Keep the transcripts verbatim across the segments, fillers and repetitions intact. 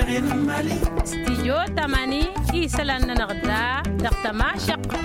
غير مالي استيو تماني إيسلان نغدا دقت ما شق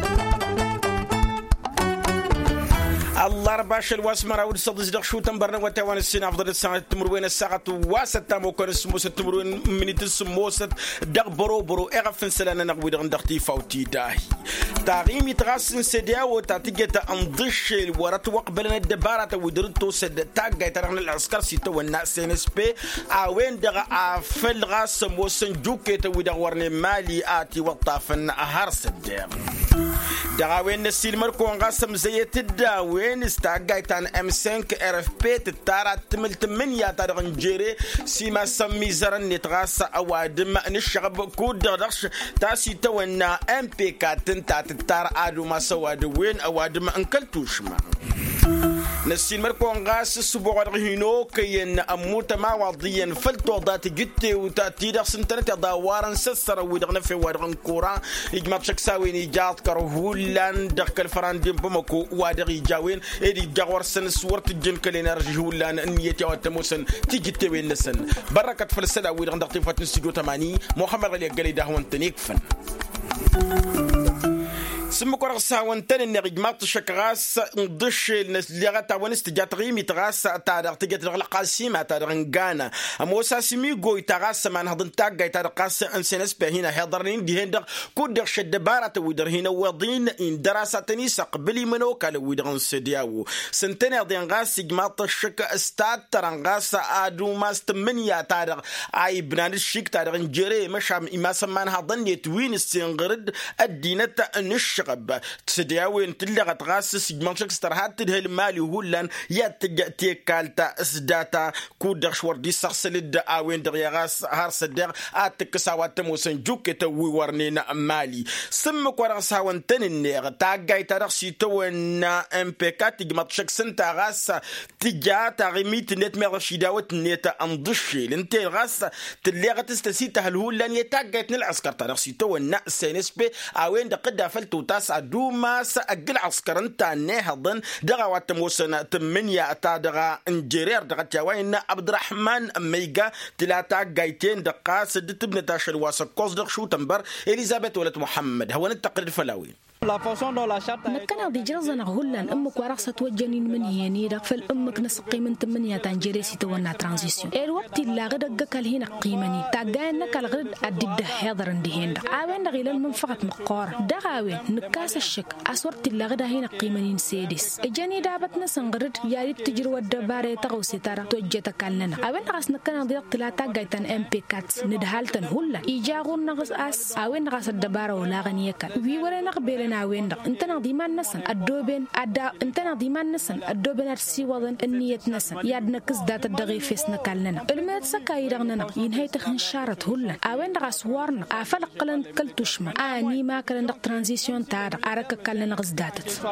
الله رباش الواسمرا ولصد زدق شو تنبرنا وتوان السنة أفضل الساعة تمروين الساعة واسطة موكر السموسة تمروين من السموسة دق برو برو إغفن سلنا نقوي دغن دختي فوتي داهي تعقيم يتغسن سديا وتعتقد أنضش ورات وقبلنا الدبارة ودرتو سد تاج يترغن العسكر سيتو والناس نس بي عوين دغ عفل غاس موسن جوكي تويدغ ورني مالي آتي وطافن أهار سديا دعوين السيل مركون غاسم زيت الداوين استعجايتان ام خمسة ار اف بي تتارا تمل تمنيا تارغن جيري سيما سمي زرن نتغاس اوادم نشغب كود درش تاسي تونا ام بي كاتن تاتارا ادو ما سواد وين اوادم انكلتوش ما نسين مركون غاس سبوع رهينو كين اموت ما وضيا فلتو ذات جتي وتاتي دخ سنتنت داوارن سسر ودغنا في ورغن كورا يجمع شكساوين يجات كرهولان دخ الفراندين بمكو وادغي جاوين ادي جاور سن صورت الجن كلينرجي هولان نيتي وتموسن تيجي وين نسن بركه فلسدا ودغن دخ تفات نسيجو ثمانية محمد علي قال ده هو انتنيك فن سمكور ساون تاني نريج مات شكراس ندش لغتا ونستجات غيمي تغاس تاع تجت القاسمه تاع غانا موسى سمي غوي تغاس من هضن تاع تاع قاس انسنس هنا حضرين دي هند كود شد بارات ودر هنا وضين ان دراسه تنيس قبل منو قال ودرن سدياو سنتين دين غاس مات شك استاد ترنغاس ادو ماست منيا تاع اي بنان الشيك تاع نجري مش ما سمان هضن يتوين السنغرد الدينه نش تسدياوين تلغى تغاسس جمانشك استرهات تدهل مالي هولان ياتي كالتا اسداتا كودر شوردي سخسل الدعاوين دغيغاس هارس الدغ اتك ساوات موسن جوكي توي ورنينا مالي سمك ورغس هاون تنينيغ تاقاي ترغسي توينا امبيكات جمانشك سنتا غاس تجا تاغميت نت مغشي داوت نت اندشي لنتي غاس تلغى تستسيتا هالهولان يتاقايتن العسكر ترغسي توينا سينسبي اوين دقدا فلتو تاس دوما سأجل عسكرن تاني هضن دغوات موسنا تمنيا تادغا انجرير دغا تاوين عبد الرحمن ميغا تلاتا جايتين دقا سدت ابن تاشر واسا كوزدق شو تنبر إليزابيث ولد محمد هو التقرير الفلاوي نكنا دي جرزنا هولان امك ورقصة وجنين من هيني دق فالامك نسقي من تمنيا تنجريسي تونا ترانزيسيون الوقت اللي غدا قال هنا قيمني تاغانا كال غد ادد حاضر عندي هنا عاوين دغيل المنفعه مقار دغاوين نكاس الشك اسورت اللي غدا هنا قيمني سيدس اجاني دابتنا سنغرد يا تجر ودباره تغوسي ترى توجتا كلنا عاوين غاس نكنا دي ثلاثه جايتن ام بي كات ندهالتن هولان ايجاغون نغس اس عاوين غاس الدباره ولا غنيكا وي ورنا قبل ناوين دق انت نظيمان نسن الدوبين ادا انت نظيمان نسن الدوبين ارسي وضن النيه نسن يادنا كز دات الدغي فيسنا كلنا المات سكايرغنا ينهي تخن شارت هولن اوين دغ سوارنا افل قلن كلتوشما اني ما كلن دق ترانزيسيون تاع ارك كلن غز داتت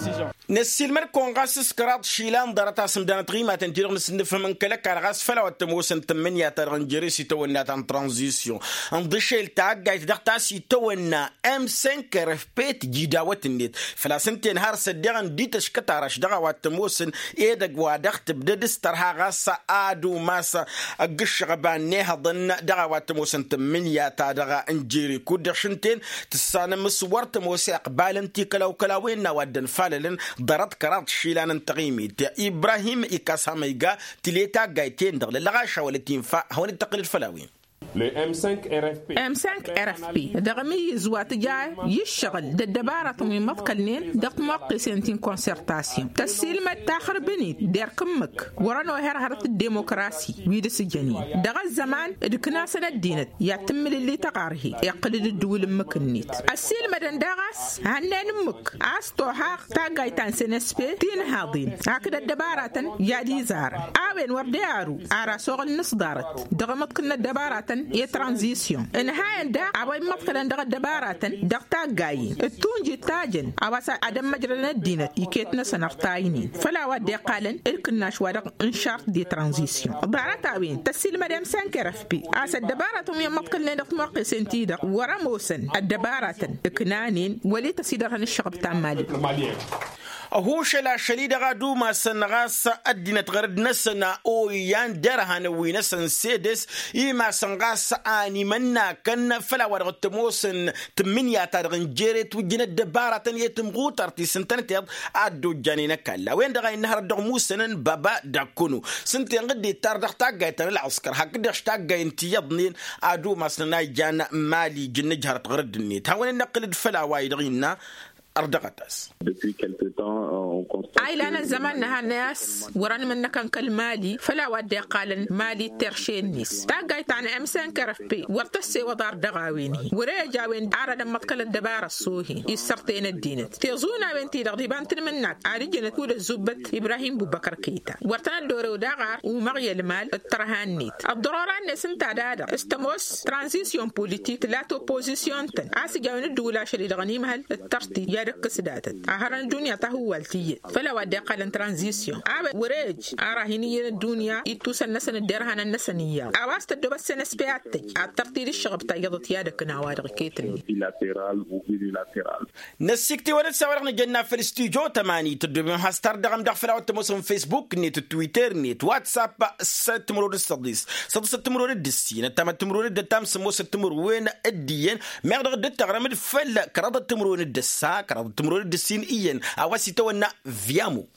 نسيل مركون غاس سكرات شيلان درتا سمدان تغيما تنتير نسنف من كلك على غاس فلا وتموسن تمنيا ترنجري سي تونا تان ترانزيسيون اندشيل تاع جاي دغتا سي تونا ام خمسة اف بي جيداوت النت فلاسنتين هار سدغن ديتش كتارش دغوات موسن ايدغ وادخت بددسترها غاس ادو ماسا اقش غبان نهضن دغوات موسن تمنيا تا دغا انجيري كودشنتين تسان مسورت موسى قبالنتي كلاو كلاوين ودن فاللن ضرت كرات شيلان تقيمي ابراهيم اكاساميغا تليتا غايتين دغ لغاشا ولتين فا هون التقرير الفلاوي Le ام خمسة ار اف بي ام خمسة ار اف بي دغمي زوات جاي يشغل دبارة من متقلين دق موقع سنتين كونسرتاسيون تسيل ما تاخر بني دير كمك ورانو هر هرت الديمقراسي ويد سجنين دغ الزمان دكنا سنة دينت يتم اللي تقاره يقلد الدول مكنيت السيل ما دندغاس هنن مك استوها تاغاي تان سنسبي تين هاضين هكذا دبارة يادي زار اوين ورديارو ارا سوغل نصدارت دغ متكنا دبارة يا ترانزيسيون ان هاي دا ابي مثلا دغ دبارات دغتا جاي التونجي تاجن اباسا ادم مجرنا الدين يكيتنا سنرتايني فلا ودي قالن الكنا شوادق انشارت دي ترانزيسيون دارتا وين تسيل مدام خمسة ار اف بي اس الدبارات يا متقلين دغ موقع سنتي دغ ورا موسن الدبارات كنانين ولي تسيدرها الشغب تاع مالي هو شلا شليد غادو ما سنغاس أدينا تغرد نسنا أو يان درهان وينسن سيدس إما سنغاس آني منا كان فلا ورغت موسن تمنيا تارغن جيرت وجنا الدبارة يتم غوترتي سنتين تيض أدو جانينا كلا وين دغاي نهر دغموسن بابا داكونو سنتين غدي تاردخ تاقاي تن العسكر هكدخ تاقاي انتيضنين أدو ما سنا جان مالي جن جهر تغرد النيت هاوين نقلد فلا وايدغينا أردقتاس. أي لأن الزمان نها الناس وران من كان كالمالي فلا ودي قال مالي ترشين نيس تاقاي تعني أمسان كرف بي ورتسي وضار دغاويني وريجا وين عرد متكال الدبار الصوهي يسرتين الدينت تيزونا بنتي دغديبان تنمناك عارجنا كود الزبت إبراهيم بوبكر كيتا ورتنا الدوري وداغار ومغي المال الترهان نيت الضروران نسن تعدادا استموس ترانزيسيون بوليتيك لا توبوزيسيون تن عاسي جاوين الدولة شريد غنيمها الترتي ركس داتت أهران الدنيا تهوى التي فلا ودي قال ترانزيسيون أبا وريج أراهنية الدنيا يتوسن نسن الدرهن النسنية أواست الدبس نسبياتك الترتيب الشغب تايضت يادك نوادر كيتن نسيكتي ولد سوارنا جنا في الاستوديو تماني تدوم هاستار دغم دغفلا وتموسم فيسبوك نيت تويتر نيت واتساب ست مرور الصديس صدس تمرور الدسين تم تمرور الدتام سموس تمر وين الدين ما يقدر الدت تغرم الفل كرض تمرون الدسا كرض تمرور الدسين إيان أواسي تونا فيامو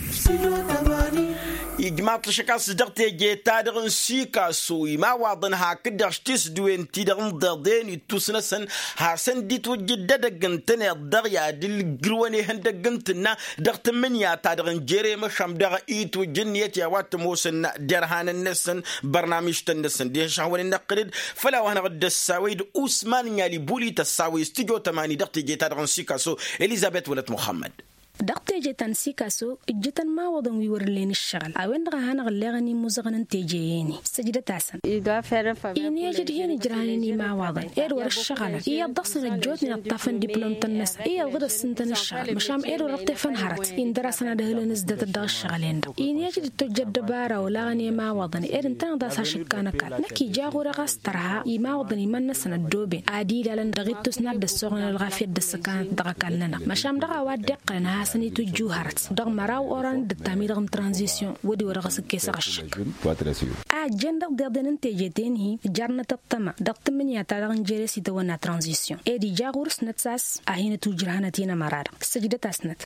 يجمع تشكال صدقت جيتا دغن سيكا سوي ما واضن هكذا اشتيس دوين تيدغن ضدين يتوسنا سن هاسن دي توجد دغن تني الضغيا دل جرواني هندغن تنا دغت من يا تادغن جيري مشام دغ ايت وجنيت يا وات موسن درهان النسن برنامج تنسن دي شاون نقرد فلا وانا غد السويد عثمان يالي بولي تساوي استوديو ثمانية دغت جيتا دغن سيكا سو اليزابيث ولد محمد دقت جتان سيكاسو جتان ما وضن ويورلين الشغل أوين رهان غلغني مزغن تيجيني سجدة تاسن إني يجد هنا جراني ما وضن إير ور الشغل إيه ضصن الجود من الطفن دبلوم تنس إيه غدا السنتن الشغل مشام إير رطفن هرت إن درسنا دهل نزدت الدغ الشغلين إني يجد تجد بارا ولاغني ما وضن إير انتان داسا شكانا كان نكي جاغو رغاس ترها إما وضن من نسن الدوبين عادي لان دغيتوس ناد السوغن الغافية دسكان دغكالنا مشام دغا وادق لنا سني تجوهرت دغ مراو أوران دتامي دغم ترانزيسيون ودي ورغس كيس غشك أجندة دغدن انتجتين هي جارنا تبتما دغ تمنيا تاغن جيرسي تونا ترانزيسيون إدي جاغورس نتساس أهين تجرهنا تينا مرار سجدة تاسنت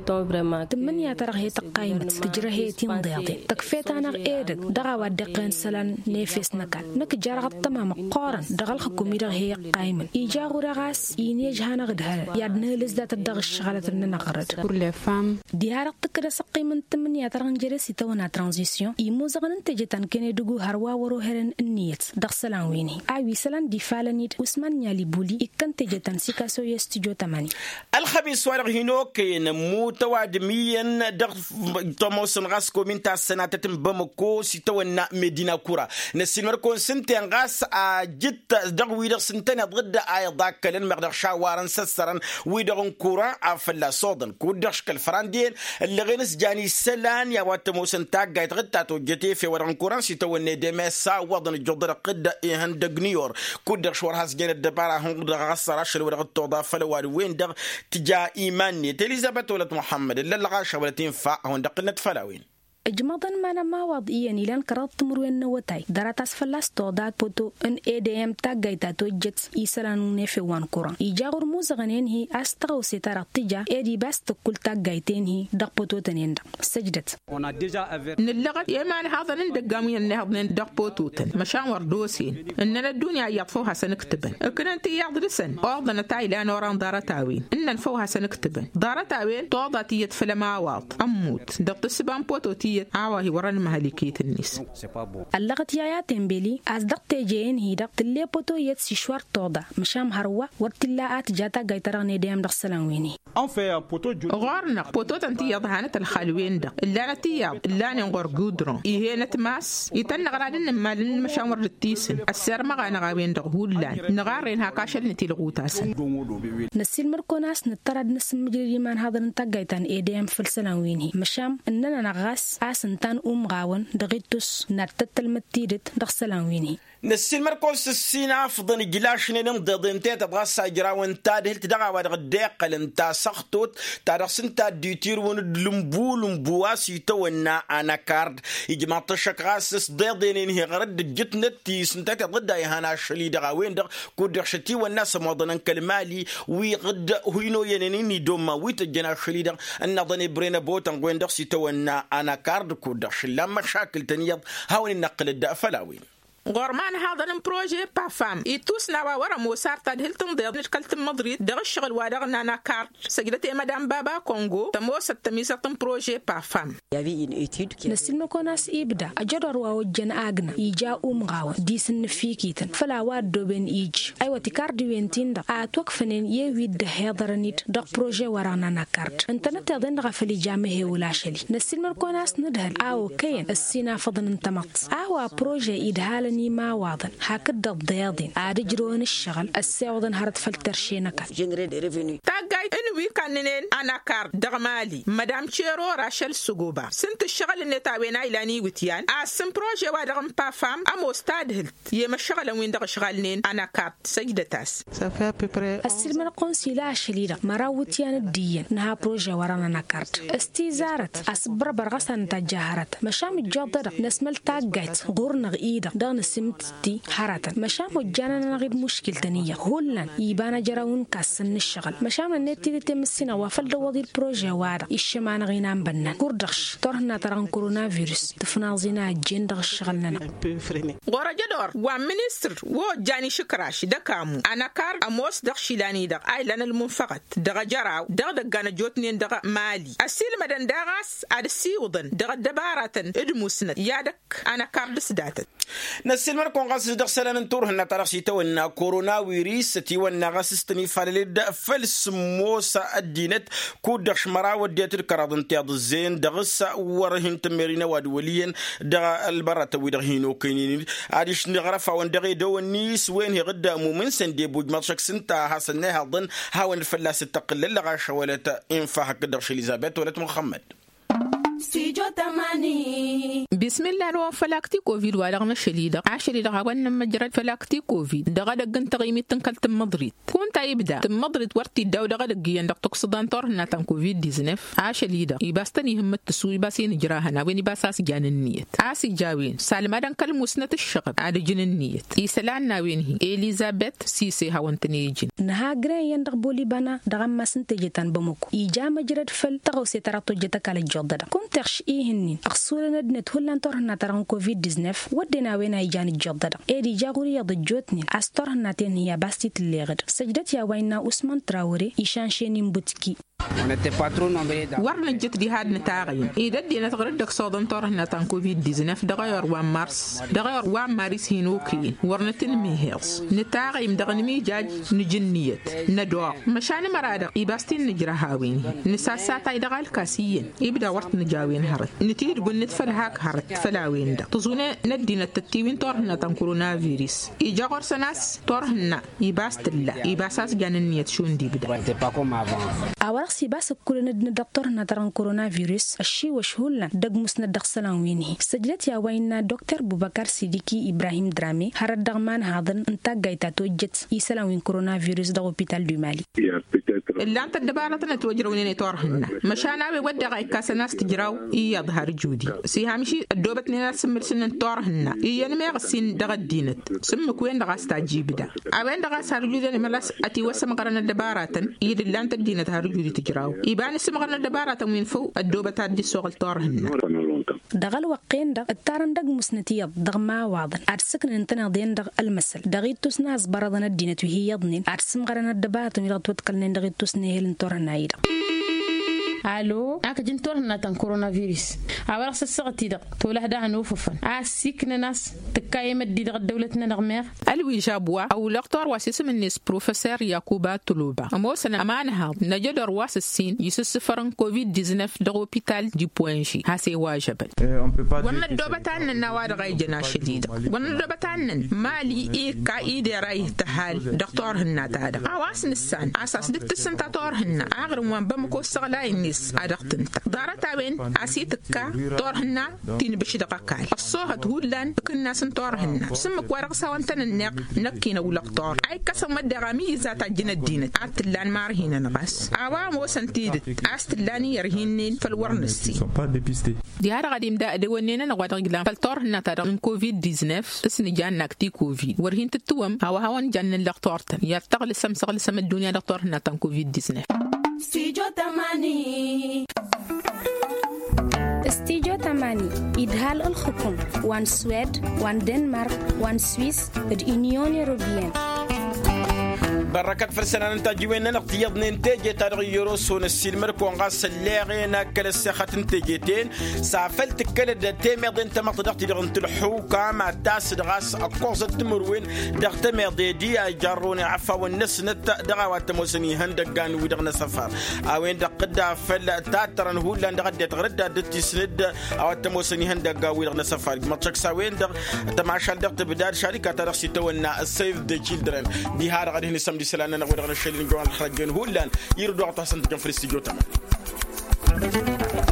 تمنيا ترغ هي تقايمت تجره هي تين ضياطي تكفيت أنا إيدك دغا ودقين سلان نيفيس نكال نك جارغ التمام قارن دغ الحكومي دغ هي قايمن إيجاغو رغاس إينيجهانا غدها يادنا لزدات الدغ الشغالة ننغرد ديارك تكره سقي من تمنيا تران جرسي تونا ترانزيسيون يموزغن انتجتان كني دغو هروا ورو هرن النيت دغسلان ويني اي سلان دي فالنيت عثمان يالي بولي اكنتجتان سيكاسو يستجو تماني الخميس ورغ هينوك متوادميا دغ توموسن غاسكو من تا سناتتم بمكو سيتونا مدينه كورا نسيمر كون سنتين غاس جت دغ ويدغ سنتين ضد ايضا كلن مقدر شاوارن سسرن ويدغ كورا افلا صودن كودش كالفراندين اللي غنس جاني سلان يا وات موسن تاغا تغتا توجتي في ورن كوران سي تو ندمسا وضن الجدر قد هند دغنيور كودش ورهاس جن الدبارا هون غسر اشل ورغ توضا فلوار وين دغ تجا ايماني اليزابيث ولد محمد اللي لغاشه ولا تنفع هون دقنت فلاوين اجماضا ما ما وضعيا لان كرات مروين نوتاي دراتاس فلاس تودات بوتو ان اي دي ام تاغايتا توجت يسلان نيفي وان كوران يجاغور موزغنين هي استغو ستار تجا ايدي بس كل تاغايتين هي دق بوتو تنين سجدت نلغت يمان هذا ندقامي ان دق بوتو تن مشان وردوسين ان الدنيا يطفوها سنكتبن كن انت يعدرسن اوضنا تاي لان وران دارتاوين ان نفوها سنكتبن دارتاوين توضاتي يتفلما واط اموت دق السبان بوتو عواهي وران مهلكيت الناس اللغت يا تنبلي أصدقت جين هي دقت اللي بوتو يتسي شوار توضا مشام هروا ورتلاقات جاتا غيتراني ديام دخسلان ويني غارنا بوتو تنتي يضهانة الخالوين دا اللانة تياب اللانة نغور قودرون إيهانة ماس يتن غرادن مالن مشام ورتيسن السر مغانا غاوين دغهول لان نغارين هاكاشل نتي لغوتاسن نسيل مركوناس نتراد نسم مجري من هذا نتاقايتان إيديام فلسلان ويني مشام إننا نغاس أسنتان أم غاون دغيتوس نرتت المتيدت دغسلان ويني نسيل مركوس السينا فضن جلاش نين ضدين تيت بغاسا جراون تاد هل تدغا واد غديق لنتا سختوت تارسن تا ديتير ون لمبو لمبواسي تونا انا كارد يجمع طشك غاسس ضدين هي غرد جتنتي سنتك ضد هنا شلي دغا وين دغ كود شتي والناس مودن كلمالي وي غد هينو ينيني دوما ويت جنا شلي دغ ان ضني برينا بوتن وين دغ سي تونا انا كارد كود شلا مشاكل تنيض هاون النقل الدافلاوين غورمان هذا البروجي بافام يتوسنا ورا موسار تدهل تنضيض نشكلت مدريد دغ الشغل وادغنا انا كارت سجلتي مدام بابا كونغو تموس التميسة بروجي بافام نسلم كوناس إبدا أجرر ووجن أغنى إيجا أمغاوة ديسن فيكيتن فلا واد دوبين إيج أيوة تكارد وينتين دا أتوقفنين يويد ده هيضرنيت دغ بروجي ورانا ناكارت انتنا تغين غفلي جامعه ولاشلي نسلم كوناس ندهل أو كين السينا فضن انتمط أو بروجي إدهال ما واضن هكذا ضياضين عاد جرون الشغل السعودن هرت فلترشينك تاجاي انوي كاننين انا كارد دغمالي مدام تشيرو راشل سوغوبا سنت الشغل اللي تاوينا الاني وتيان اسم بروجي وادغم بافام امو استادهلت يما الشغل وين دغ شغالنين انا كارد سجدتاس صافي بيبري السلم القنصله شليده مراوتيان الدين نها بروجي ورانا انا كارد استيزارت اسبر برغسن تجاهرت مشام الجودر نسمل تاجايت غورنغ ايده السمتي حرات مشام وجانا نغير مشكلة تانية هولن يبانا جراون كاسن الشغل مشام النتي تمسينا وفل دوضي البروجي وارا إشمان غينام بنا كوردخش تورهنا تران كورونا فيروس تفنازينا جين دغ الشغلنا غورا جدور ومنستر وجاني شكراش دكامو أنا كار أموس دغ شيلاني دغ آيلان المنفقت دغ جراو دغ دغانا جوتنين دغ مالي السيل مدن داغاس عد السيوضن دغ دباراتن ادموسنت يادك أنا كار لسداتت نسيل مركون غاس دخسلان نتور هنا ترخصي تونا كورونا فيروس تيونا غاسستني فالليد فالسموسا الدينت كود دخش مرا وديت الكرادن تياد الزين دغس ورهن تمرين وادوليين دغ البرات ويدغينو كينين عادش نغرفا وندغي دو النيس وين هي غدا مومن سندي بوج ماتشك سنتا حسنها ظن هاون الفلاس تقلل لغاش ولا ينفع كدغش اليزابيث ولا محمد بسم الله رو فلاكتي كوفيد ولغنا شليدة عشري دغوان لما جرت فلاكتي كوفيد دغا دغن تغيمي تنكل تم مدريد كون تايبدا تم مدريد ورتي داو دغا دغيان دغ تقصدان تورنا تن كوفيد تسعة عشر عشري دغ يباستني هم التسوي باسين جراهنا وين باساس جان النيت عاسي جاوين سالما دن كل مسنه الشغب عاد جن النيت يسلعنا وين هي اليزابيث سيسي هاونتنيجين نها غري دغ بولي بنا دغ ما سنتجتان بمكو يجام جرت فل تغو سيتراتو جتك على الجوده ترش إيهنين أخصونا ندنت هلان تورنا تران كوفيد تسعة عشر ودنا وين هيجان الجودة إيدي جاغوري يضجوتنين أستورنا تين هي باستي الليغد سجدت يا وينا أسمان تراوري إيشان شينين بوتكي ورنا جت دي هاد نتاغين إذا دينا تغرد دك صادن تورنا تان كوفيد تسعة عشر دغير وان مارس دغير وان مارس هينوكين ورنا تنمي هيلز نتاغيم دغنمي جاج نجنيت ندوق مشان مرادق إباستين نجرهاوين نساساتا إدغال كاسيين يبدا ورت نجاوين هرت نتير قل نتفل هاك هرت فلاوين دا تظن ندينا التتيوين تورنا تان كورونا فيروس إيجا غرس ناس تورنا يباست الله يباساس جاننيت شون دي بدا أورسي بس كلنا ندكتور نتران كورونا فيروس الشيء وشهولنا دق مسند دخسلان وينه سجلت يا وينا دكتور بوبكر سيديكي إبراهيم درامي هرد دغمان هذا انتاج جايتا توجت يسلان وين كورونا فيروس دغ هوبيتال دو مالي اللي أنت الدبارة نتوجرون نتورهن مشان أبي ودع إكاس الناس تجراو يظهر جودي سيهامشي الدوبة ناس سمرسن تورهن يعني ما يغسين دغ الدينت سمك وين دغ استعجيب ده أوين دغ سهر جودي ملاس أتي وسم قرن الدبارة يد اللي أنت الدينت هر جودي تجراو يبان اسم قرن الدبارة من فوق الدوبة تادي سوغل تورهن دغل وقين دغ التارن دغ مسنتية دغ ما واضن أرسكن انتنا ضين دغ المثل دغيت تسناس برضنا الدينت وهي يضنين أرسم قرن الدبارة من يغطوت كلنا دغيت تسنهل تورهن عيدا الو اكجن تورنا تن كورونا فيروس اوراق سسقتي دق توله ده نوففن اسيكنا ناس تكايم دي دق دولتنا نغمير الوي جابوا او لقطار واسس من نس بروفيسور يعقوب طلوبا اموسنا امانها نجدر واس السين يسس فرن كوفيد تسعة عشر دغ هوبيتال دي بوينشي هاسي واجب وانا دوبتان نواد غاي جنا شديد وانا دوبتان مالي اي كايد راي تحال دكتور هنا تادا اواس نسان اساس دت سنتاتور هنا اغر وان بمكو سغلاي رئيس عدقتن دارة تابين عسيتكا طورهنا تين بشدقا كاي الصوغة تقولن كنا سنطورهنا سمك ورق سوانتن النق نكينا ولق طور أي كسم الدغامي ذات جنة دينة عتلان مارهينا نغاس عوام وسنتيدت عستلاني يرهينين فالورنسي دي هذا قديم دا دوانينا نغوات غلام فالطورهنا تارم كوفيد تسعطعش اسن جان نكتي كوفيد ورهين تتوم هوا هوان جان اللقطورتن يفتغل سمسغل سم الدنيا لقطورهنا تن كوفيد تسعطعش استيجو تماني استيجو تماني إدهال الحكم وان سويد وان دنمارك وان سويس اليونيون يوروبيان بركات فرسنا نتاجوين نقتيض ننتاج تغيروا سون السلمرك ونغاس اللاغينا كل الساخة نتاجتين سافلت كل دتمر انت ما تقدر تلغن تلحو كما تاس دغاس اقوس التمروين دغتمر دي دي جرون عفا والنس نت دغوات موسني هندقان ودغنا سفر اوين دقدا فل تاترن هولا دغد تغرد دتي سند او تموسني هندقا ودغنا سفر ما تشكساوين دغ تماشال دغ بدار شركه ترخصي تونا السيف ذا تشيلدرن دي هار غادي نسم دي سلانا نقول غير الشيء اللي نقول الخرجين هولان يردوا عطا سنتكم في الاستديو تمام.